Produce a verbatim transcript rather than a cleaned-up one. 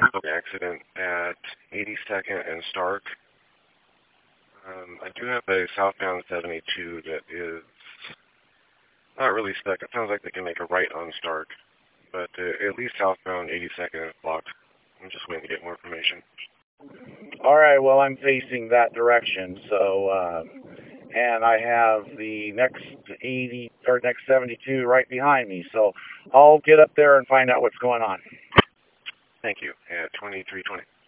accident at eighty-second and Stark. Um, I do have a southbound seventy-two that is not really stuck. It sounds like they can make a right on Stark, but uh, at least southbound eighty-second is blocked. I'm just waiting to get more information. All right, well, I'm facing that direction, so, uh, and I have the next eighty, or next seventy-two right behind me, so I'll get up there and find out what's going on. Thank you. At twenty-three twenty.